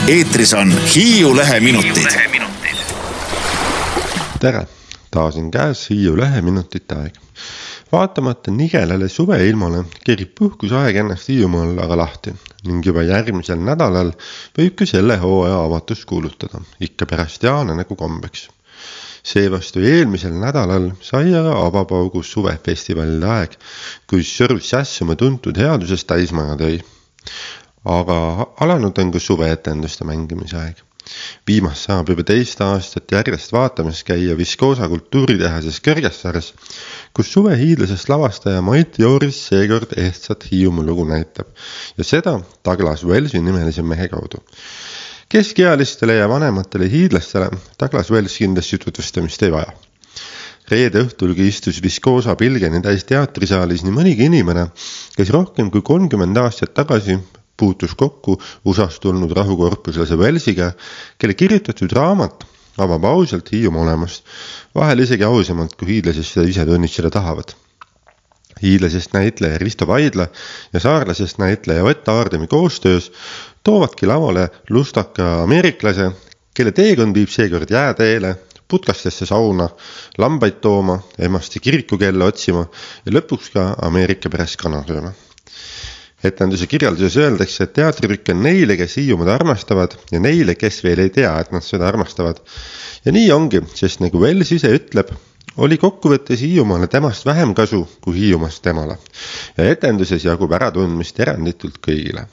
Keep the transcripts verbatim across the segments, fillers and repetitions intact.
Eetris on Hiiu Lehe minutid. Tere, taas on käes Hiiu Lehe minutite aeg. Vaatamata nigelale suveilmale kerib puhkusaeg ennast Hiiumaal aga lahti ning juba järgmisel nädalal võib ka selle hooaja avatus kuulutada, ikka pärast jaana nagu kombeks. Seevastu eelmisel nädalal sai aga avapaugus suvefestivalide aeg, kus Sõrv Sässumaa tuntud headusest täismaja tõi. Aga alanud on ka suveetenduste mängimise aeg. Viimast saab juba teist aastat järjest vaatamas käia Viskoosa kultuuritehases Kõrgessaares, kus suvehiidlasest lavastaja Mait Jooris seekord ehtsat Hiiumaa lugu näitab ja seda Douglas Wellsi nimelise mehe kaudu. Keskealistele ja vanematele hiidlastele Douglas Wells kindlasti tutvustamist ei vaja. Reede õhtulgi istus Viskoosa Pilgeni täis teatrisaalis nii mõnigi inimene, kes rohkem kui kolmkümmend aastat tagasi puutus kokku U S A-st tulnud rahukorpuslase Wellsiga, kelle kirjutatud raamat avab ausalt Hiiumaa olemust, vahel isegi ausamalt, kui hiidlasest seda ise tunnistada tahavad. Hiidlasest näitleja Risto Vaidla ja saarlasest näitleja Ott Aardemi koostöös toovadki lavale lustaka ameeriklase, kelle teekond viib seekord jääteele, putkastesse sauna, lambaid tooma, emasti kirikukella otsima ja lõpuks ka Ameerika peres kana sööma. Etenduse kirjelduses öeldakse, et teatritrükk on neile, kes Hiiumaad armastavad ja neile, kes veel ei tea, et nad seda armastavad. Ja nii ongi, sest nagu Wells ise ütleb, oli kokkuvõttes Hiiumaale temast vähem kasu kui Hiiumast temale. Ja etenduses jagub äratundmist eranditult kõigile.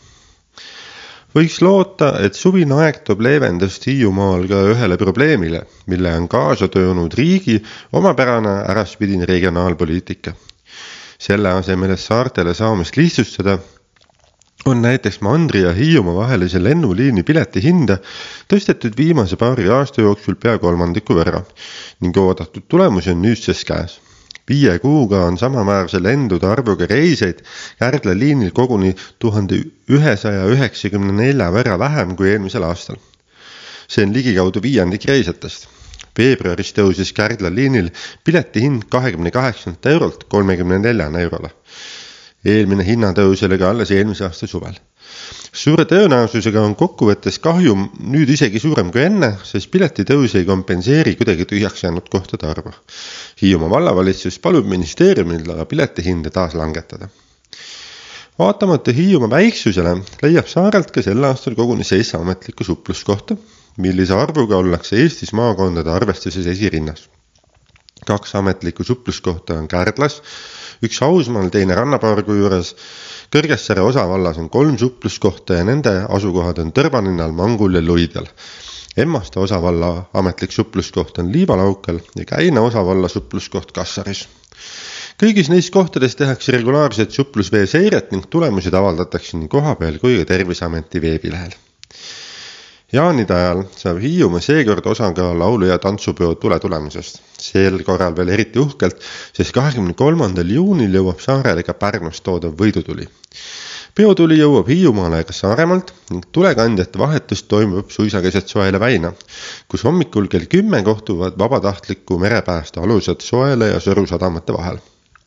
Võiks loota, et suvine aeg toob leevendust Hiiumaal ka ühele probleemile, mille on kaasa töönud riigi omapärane äraspidine regionaalpoliitika. Selle asemel, et saartele saamist lihtsustada, on näiteks Mandri ja Hiiumaa vahelise lennuliini pileti hinda tõstetud viimase paari aasta jooksul pea kolmandiku võrra ning oodatud tulemusi on nüüdses käes. Viie kuuga on samaväärse lendude arvuga reiseid Kärdla liinil koguni tuhat üheksasada üheksakümmend neli võrra vähem kui eelmisel aastal. See on ligikaudu viiendik reisjatest. Veebruaris tõusis Kärdla liinil pileti hind kakskümmend kaheksa eurolt kolmekümne nelja eurole. Eelmine hinnatõus oli ka alles eelmise aasta suvel. Suure tõenäosusega on kokkuvõttes kahju nüüd isegi suurem kui enne, sest pileti tõus ei kompenseeri kuidagi tühjaks jäänud kohtade arvu. Hiiumaa vallavalitsus palub ministeeriumil aga pileti hinde taas langetada. Vaatamata Hiiumaa väiksusele leiab saarelt ka sel aastal koguni seitse ametlikku supluskohta, millise arvuga ollakse Eestis maakondade arvestuses esirinnas. Kaks ametlikku supluskohta on Kärdlas, üks Hausmaal, teine Rannapargu juures. Kõrgessaare osavallas on kolm supluskohta ja nende asukohad on Tõrvaninnal, Mangul ja Luidel. Emmaste osavalla ametlik supluskoht on Liivalaukal ja Käina osavalla supluskoht Kassaris. Kõigis neis kohtades tehakse regulaarset suplusvee seiret ning tulemused avaldatakse nii kohapeal kui ka Terviseameti veebilehel. Jaanide ajal saab Hiiumaa seekord osa ka laulu- ja tantsupeo tule tulemusest. Sel korral veel eriti uhkelt, sest kahekümne kolmandal juunil jõuab saarele ka Pärnust toodav võidutuli. Peotuli jõuab Hiiumaale ka Saaremalt ning tulekandjate vahetus toimub suisa keset Soele väina, kus hommikul kell kümme kohtuvad vabatahtliku merepääste alused Soele ja Sõru sadamate vahel.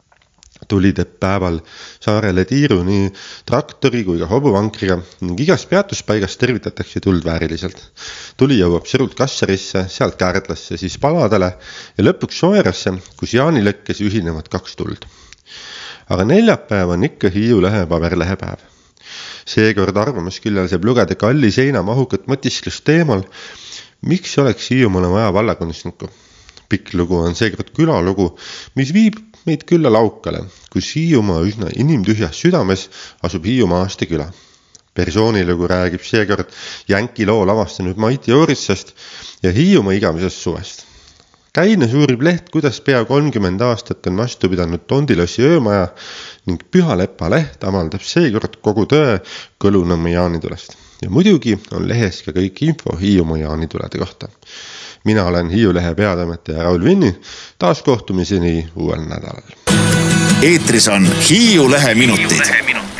Tuli teeb päeval saarele tiiru nii traktori kui ka hobuvankriga ning igas peatuspaigast tervitatakse tuld vääriliselt. Tuli jõuab Sõrult Kassarisse, sealt Kärdlasse, siis Paladele ja lõpuks Soerasse, kus Jaanilõkkes ühinevad kaks tuld. Aga neljapäev on ikka Hiiu Lehe paberlehepäev. Seekord arvamusküljel saab lugeda Kalli Seina mahukat mõtisklust teemal, miks oleks Hiiumaale vaja vallakunstnikku. Pikk lugu on seekord külalugu, mis viib meid külla Laukale, kus Hiiumaa üsna inimtühjas südames asub Hiiumaa aasta küla. Persoonilugu räägib seekord Jänki loo lavastanud Mait Joorissast ja Hiiumaa igavesest suvest. Käina suurib leht, kuidas pea kolmkümmend aastat on vastu pidanud Tondilossi öömaja ning Pühalepa leht avaldab seekord kogu tõe Kõlunõmme jaanitulest. Ja muidugi on lehes ka kõik info Hiiumaa jaanitulede kohta. Mina olen Hiiu Lehe peatoimetaja Raul Vinni, taas kohtumiseni uuel nädalal. Eetris on Hiiu Lehe minutid.